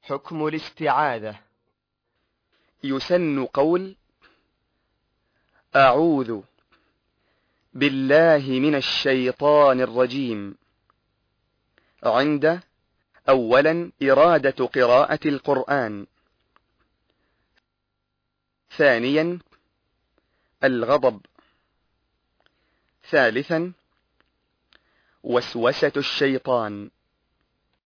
حكم الاستعاذة. يسن قول أعوذ بالله من الشيطان الرجيم عند أولا إرادة قراءة القرآن، ثانيا الغضب، ثالثا وسوسة الشيطان.